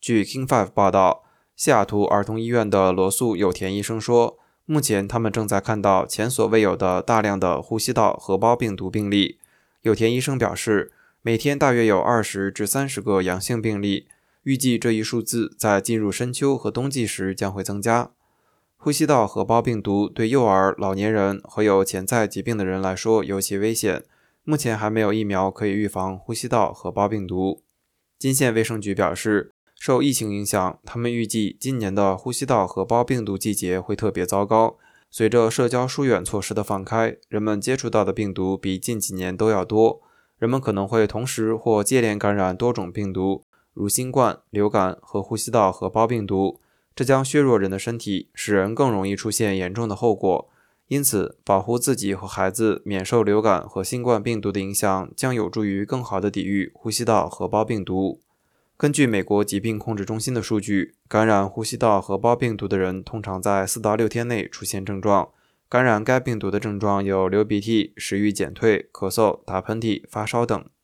据 King5 报道，西雅图儿童医院的罗素有田医生说，目前他们正在看到前所未有的大量的呼吸道合胞病毒病例。有田医生表示，每天大约有20至30个阳性病例，预计这一数字在进入深秋和冬季时将会增加。呼吸道合胞病毒对幼儿、老年人和有潜在疾病的人来说尤其危险，目前还没有疫苗可以预防呼吸道合胞病毒。金县卫生局表示，受疫情影响，他们预计今年的呼吸道合胞病毒季节会特别糟糕。随着社交疏远措施的放开，人们接触到的病毒比近几年都要多，人们可能会同时或接连感染多种病毒，如新冠、流感和呼吸道合胞病毒，这将削弱人的身体，使人更容易出现严重的后果。因此，保护自己和孩子免受流感和新冠病毒的影响，将有助于更好地抵御呼吸道合胞病毒。根据美国疾病控制中心的数据，感染呼吸道合胞病毒的人通常在4到6天内出现症状。感染该病毒的症状有流鼻涕、食欲减退、咳嗽、打喷嚏、发烧等。